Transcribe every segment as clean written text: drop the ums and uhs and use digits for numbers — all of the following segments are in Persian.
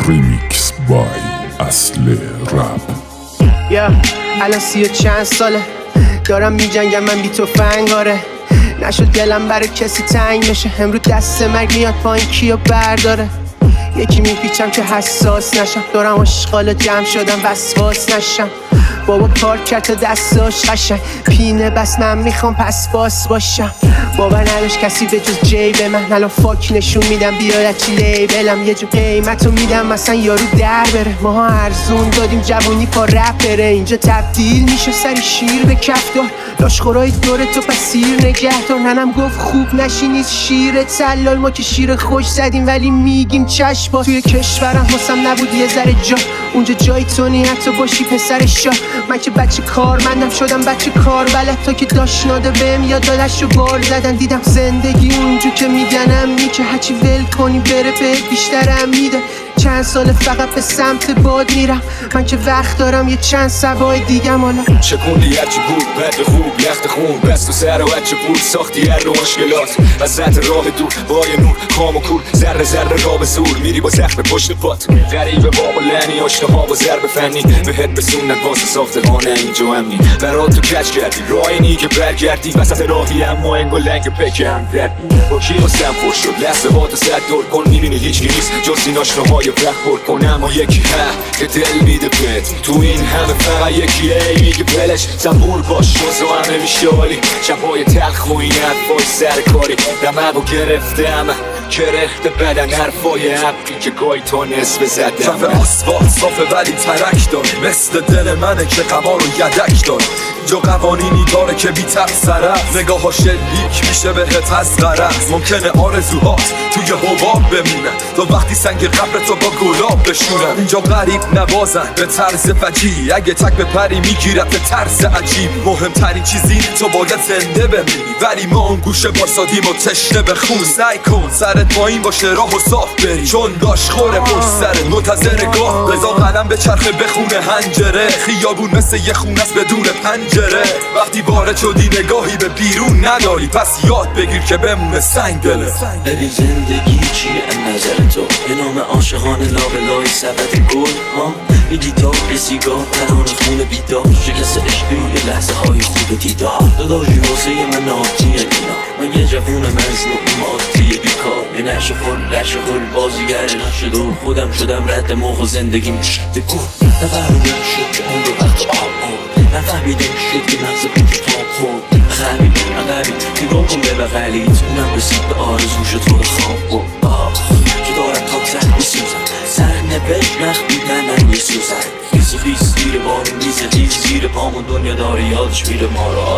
ریمیکس بای اصل رپ. الان 30 و چند ساله دارم میجنگم من بی تفنگ. آره نشد دلم برای کسی تنگ بشه، امروز دست مرگ میاد پایین کیو برداره. یکی میپیچم که حساس نشم، دارم اشغال جمع شدم وسواس نشم. بابا پارک کرد تا دستاش قشنگ پینه، بس من میخوام پس باس باشم. باور نداشت کسی به جز جیب من، الان فاک نشون میدم بیاید چی لیبلم. یه جو قیمتو میدم مثلا یارو در بره، ماها ارزون دادیم جوونی پا رپ بره. اینجا تبدیل میشه سری شیر به کفتار، لاشخورای دور تو پس سیر نگهدار. ننم گفت خوب نشینید شیر تلال، ما که شیر خوش زدیم ولی میگیم چشم باز. توی کشورم حسم نبود یه ذره جا، اونجا جای تو نی حتی باشی پسر شاه. من که بچه کارمندم شدم بچه کار بلد، تا که داشت ناده بهم یاد دادش رو بار زدن. دیدم زندگی اونجا که میدنم نی که هرچی ول کنی بره بهت بیشترم میده. چند سال فقط به سمت باد میرم، من که وقت دارم یه چند سبای دیگم. حالا شکوندی هرچی بود بد خوب یخت خون بست و سر و بچه بود ساختی هر رو مشکلات. وسط راه دور با یه نور خام و کور، ذره ذره را به زور میری با زخم پشت پات. غریبه بابا لنی آشنا ها با ضرب فنی بهت بسوندن واسه ساختمانه اینجا امنی. برات تو کچ کردی راینی که برگردی وسط راهی، اما انگو لنگ پکم کردی. با کی واسم پر شد لحظه ها تو صد دور کن، میبینی هیچی نیست جز این آشناهای برخورد کن. اما یکی که دل میده بهت، تو این همه فقط یکی میگه بلش صبور باش روزو همه میشالی. شبای تلخ و این حرفای سرکاری دمه و گرفتم کرخت بدن حرفای حقی که گاهی تا نصف زدم. کف آسفالت صافه ولی ترک دار، مثل دل منه که قمار رو یدک دار. اینجا قوانینی داره که بی تقصر است، نگاه ها شلیک میشه بهت از غرض. ممکنه آرزوهات توی حباب بمونن تا وقتی سنگ قبر تو با گلاب بشونن. اینجا غریب نوازن به طرز فجیع، اگه تک به پری میگیرد به طرز عجیب. مهمترین چیزی تو باید زنده بمیری، ولی ما اون گوشه باسادیم و تشنه به خون. سعی کن سرت پایین باشه راه و صاف بری، چون داشت خوره پشت سرت منتظر گاه. بزا قلم به چرخه بخونه هنجره، خیابون مثل یه خونه است بدون پنجره. وقتی وارد شدی نگاهی به بیرون نداری، پس یاد بگیر که بمونه سنگ دله. ببین زندگی چیه نظر تو، به نام عاشقان لابلای سبد گل ها. یه گیتار یه سیگار ترانه خونه بیدار، شکست عشقی یه لحظه های خوب دیدار. داداشی واسه من ناتیه اینا، من یه جوون مظلوم مادی بیکار. یه نشه خل بازیگر نشد و خودم شدم رد موقع زندگیم شده گفت. نفهمیدم شد که اون رو وقت نفهمیدم شد که مغز پیچ تام خورد. خبید نگاه کن به بغلیت، اونم رسید به آرزوش تو رو خواب که دارم تا زن میسوزم. سر نبش نخبیدن من میسوزن، خیز زیر بارون میزه زیر پامون. دنیا داره یادش میره ما رو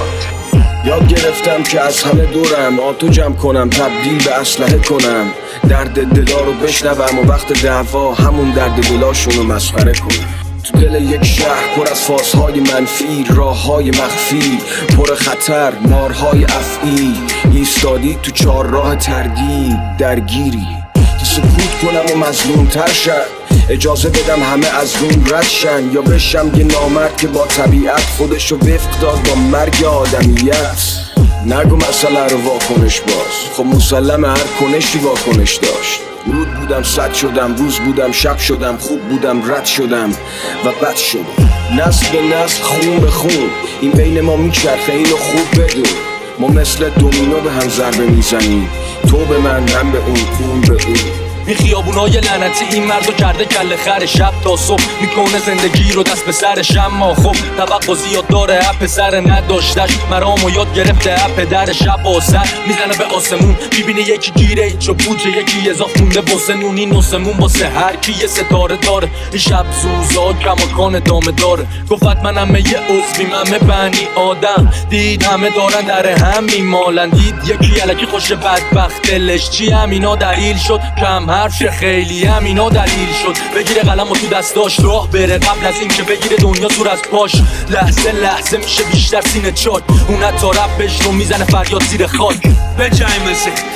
یاد گرفتم که از همه دورم آتو جمع کنم، تبدیل به اسلحه کنم. درد دلا رو بشنوم و وقت دعوا همون درد دلاشونو مسخره کنم. تو دل یک شهر پر از فازهای منفی، راههای مخفی پر خطر، مارهای افعی. ایستادی تو چهار راه تردید درگیری، که سکوت کنم و مظلوم تر شد. اجازه بدم همه از روم رد شن، یا بشم یه نامرد که با طبیعت خودشو وفق داد با مرگ آدمیت. نگو مسئله رو واکنش باز، خب مسلم هر کنشی واکنش داشت. رود بودم صد شدم، روز بودم شب شدم، خوب بودم رد شدم و بد شدم. نسل به نسل خون به خون این بین ما میچرخه، اینو خوب بدون. ما مثل دومینو به هم ضربه میزنیم، تو به من به اون به اون. این خیابونای لعنتی این مردو کرده کله خر، شب تا صبح میکنه زندگی رو دست به سرش. اما خب توقع زیاد داره اپ سر نداشتش، مرامو یاد گرفته اپ در شب و سر میزنه به آسمون. میبینه یکی گیره ایچ و پوچه، یکی اضاف مونده واسه نون. این نسمون واسه هر کی یه ستاره داره. این شب سوزا کماکان دامه داره، گفت من همه یه عضویم، همه بنی آدم. دید همه دارن در هم میمالن، دید یکی الکی خوش بدبخت دلش چی همینا دلیل شد. کم حرف خیلی همینا دلیل شد، بگیره قلم و تو دستاش راه بره قبل از این که بگیره دنیا زور از پاش. لحظه لحظه میشه بیشتر سینه چاک، اون حتی رپش رو میزنه فریاد زیر خاک. به جای مثل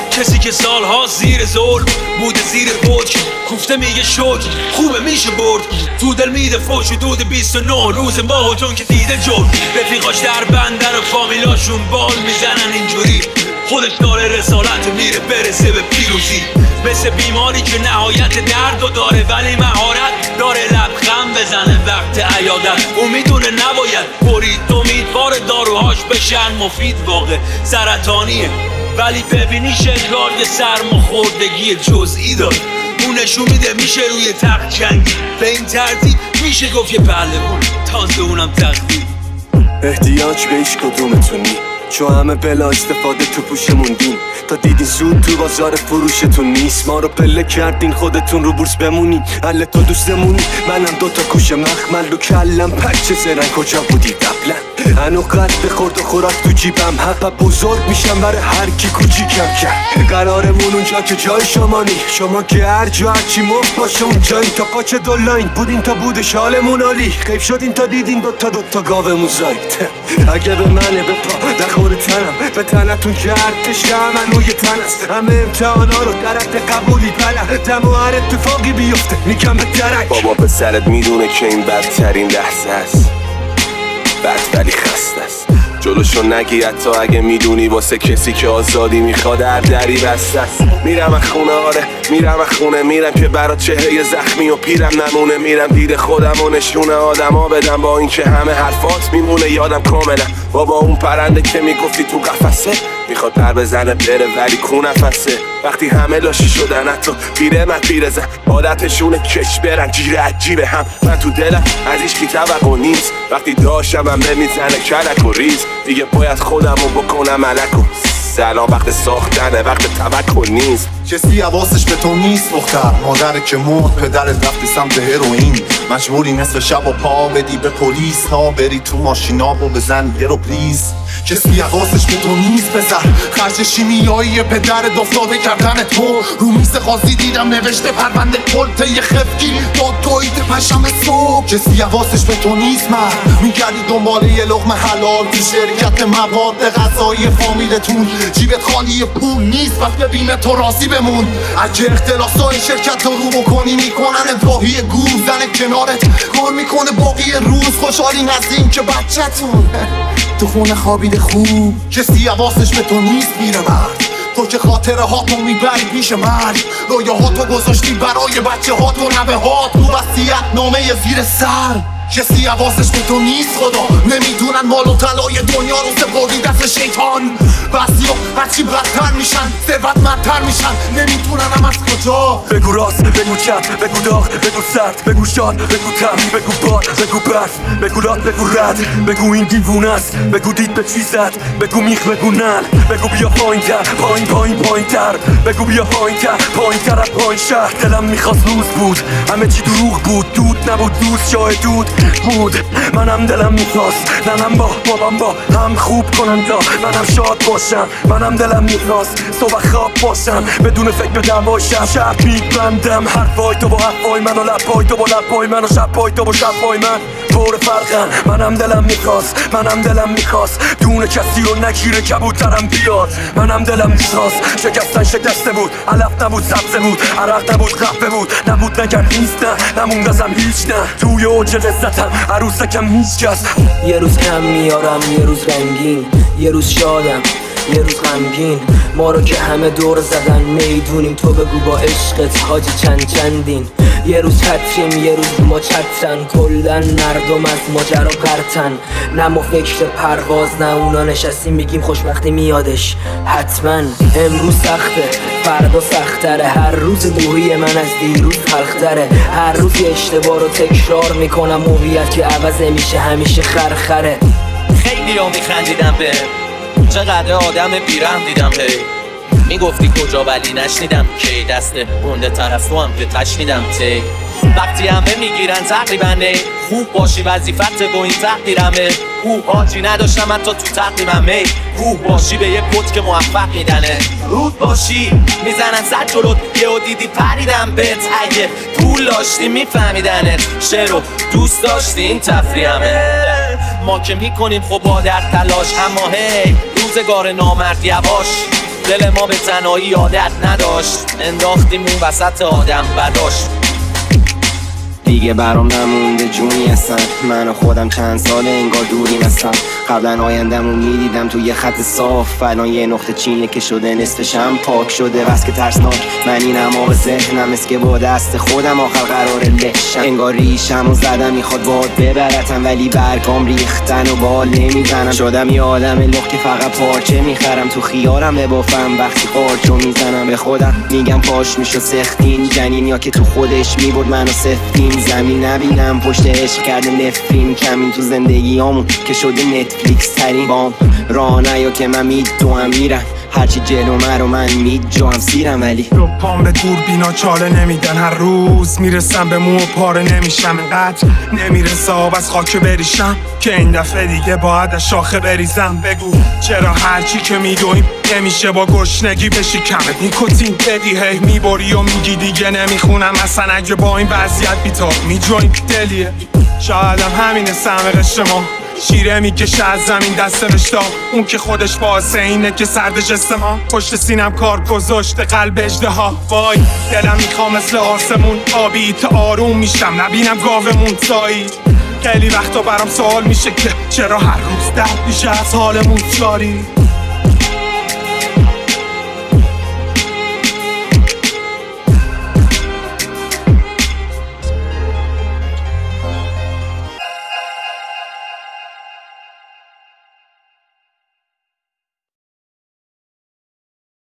کسی که سالها زیر ظلم بوده زیر حکم کوفته میگه شکر خوبه میشه برد تو دل میده فوش و دود 29 روز ماه و جون که دیده جرم رفیقاش در بندن و فامیلاشون بال میزنن اینجوری خودش داره رسالت میره برسه به پیروزی مثل بیماری که نهایت درد و داره ولی مهارت داره لبخند بزنه وقت عیادت او میدونه نباید برید امیدوار داروهاش بشن مفید واقع سرطانیه ولی ببینی شکار یه سرماخوردگی جزئی داره اون نشون میده میشه روی تخت جنگی به این ترتیب میشه گفت یه پهلوان تازه اونم تقدیر احتیاج به هیچ کدومتونی چون همه بلا استفاده تو پوشمون دین تا دیدین سود تو بازار فروشتون نیست ما رو پله کردین خودتون رو بورس بمونین حل تو دوستمونی منم دوتا کوش مخمل رو کلم پچه زرن کجا بودی قبلا هنو قد خورد و خوراک تو جیبم حپا بزرگ میشم برای هر کی کوچیکم کرد قرارمون اونجا که جای شمانی شما که هر جا هرچی مفت باشه اونجایین تا پاچه دولاین بودین تا بودش حالمون عالی خیف شدین تا دیدین دوتا گاومون زاید اگه به منه به پا دخور تنم به تنتون که ارتش من روی تن است همه امتحانا رو درد قبولی بلدم و هر اتفاقی بیفته میگم به درک بابا پسرت میدونه که این بدترین لحظه است بد ولی خسته است جلوشو نگی حتی اگه میدونی واسه کسی که آزادی میخواد هر دری بسته است میرم از خونه آره میرم از خونه میرم که برا چهره زخمی و پیرم نمونه میرم دید خودم و نشونه آدما بدم با اینکه همه حرفات میمونه یادم کاملا بابا اون پرنده که میگفتی تو قفسه میخواد پر بزنه بره ولی کو نفسه وقتی همه لاشی شدن حتی پیره زن عادتشونه کش برن جیره عجیبه هم من تو دلم از ایش کی توقع نیست وقتی داشتم هم میزنه کلک و ریز دیگه باید خودمو بکنم ملک و سلام وقت ساختنه وقت توکل نیست کسی حواسش به تو نیست دختر مادر که مرد پدرت رفتی سمت هروئین مجبوری نصف شب و پا بدی به پلیس ها بری تو ماشینا و بزن یه رو پلیز کسی حواسش به تو نیست پسر خرج شیمیایی پدرت افتاده کردن تو رو میز قاضی دیدم نوشته پرونده کلته یه خفگی با تویت پشم صبح کسی حواسش به تو نیست من میگردی دنبال یه لقمه حلال تو شرکت مواد غذایی فامیلتون جیبت خالی پول نیست پس ببینه تو راضی بمون اگه اختلاسای شرکت رو بکنی میکنن راهی گور زن کنارت کار میکنه باقی روز خوشحالی نزدیم که بچه‌تون تو خونه خوابیده خوب کسی حواسش به تو نیست میره مرد تو که خاطره هاتو میبری پیش مرگ رویه هاتو گذاشتی برای بچه هاتو نوه هات رو وصیت نامه زیر سر کسی حواسش به تو نیست خدا نمیدونن مال و طلای دنیا رو سپردی دست شیطان بعضیا هرچی بدتر میشن ثروتمندتر میشن نمیدونن هم از کجا بگو راست بگو چپ بگو داغ بگو سرد بگو شاد بگو تم بگو باد بگو برف بگو لات بگو رد بگو این دیوونه است بگو دید به چی زد بگو میخ بگو نل بگو بیا پایین‌تر پایین‌تر بگو بیا پایین‌تر از پایین شهر دلم میخواست روز بود همه چی دروغ بود دود نبود دوست جای دود بود منم دلم میخواست ننم با بابام با هم خوب کنن تا منم شاد باشم منم دلم میخواست صبح خواب باشم بدون فکر به دعواشم شب میبندم حرفای تو با حرفای من و لبای تو با لبای من و شبای تو با شبای من پر فرقن منم دلم میخواست دونه کسی رو نگیره کبوترم بیاد منم دلم میخواست شکسته بود علف نبود سبزه بود عرق نبود قهوه بود نبود نکرد نیست نه نموند ازم هیچ نه توی اوج لذتم عروسکم هیچ کس یه روز کم میارم یه روز رنگین یه روز شادم یه روز غمگین ما رو که همه دور زدن میدونیم تو بگو با عشقت حاجی چندین یه روز چتریم یه روز ما چترن کلن مردم از ماجرا پرتن نه ما فکر پرواز نه اونا نشستیم میگیم خوشبختی میادش حتما امروز سخته فردا سختره هر روز دوری من از دیروز تلختره هر روز یه اشتباه رو تکرار میکنم هویت که عوض میشه همیشه خرخره خیلی ها میخندیدم به چقدر آدم بیرم دیدم هی میگفتی کجا ولی نشنیدم کی دست گنده طرف تو هم که تشنیدم تی وقتی همه میگیرن تقریبا نه خوب باشی وظیفت با این تقدیرمه حاجی نداشتم حتی تو تقدیمم خوب باشی به یه پت که موفق میدنه رود باشی میزنن صد جلوت یهو دیدی پریدم بهت اگه پول داشتی میفهمیدنت شعرو دوست داشتی این تفریحمه ما که میکنیم خب با در تلاش اما هی روزگار نامرد یواش دل ما به تنهایی عادت نداشت، انداختیم اون وسط آدم بداشت. دیگه برام نمونده جونی هستن، من و خودم چند ساله انگار دوریم هستم. قبلا آیندمو میدیدم توی یه خط صاف، الان یه نقطه چینه که شده نصفشم پاک شده. بس که ترسناک من اینم آب ذهنم، اسکه با دست خودم آخر قرار لشم. انگار ریشم و زدم میخواد باد ببرتم، ولی برگام ریختن و بال نمیزنم. شدم یه آدم لخ که فقط پارچه میخرم، تو خیارم ببافم وقتی قارچو میزنم. به خودم میگم پاش میشو سختین جنین، یا که تو خودش میبرد منو سفتین. زمین نبینم پشت عشق کرده نفرین، کمین تو زندگیامون که شده نتفلیکس ترین. بام راه نیا که من میدوام میرم، هرچی جلو من میجام سیرم. ولی رو پام به دور بینا چاله نمیدن، هر روز میرسم به مو و پاره نمیشم. اینقدر نمیرسه آب از خاک بریشم که این دفعه دیگه باید از شاخه بریزم. بگو چرا هرچی که میدویم نمیشه با گشنگی بشی کمت نیکوتین بدی؟ هی میبری و میگی دیگه نمیخونم، اصلا اگه با این وضعیت بیتار میجویم دلیه. شایدم همینه سهم قشر ما، شیره میکشه از زمین دست رشتا، اون که خودش باعثه اینه که سردش استما پشت سینم کار گذاشته قلب اژدها. وای دلم میخوام مثل آسمون آبی تا آروم میشم، نبینم گاومون تایی. خیلی وقتا برام سوال میشه که چرا هر روز درد میشه از حالمون جاری.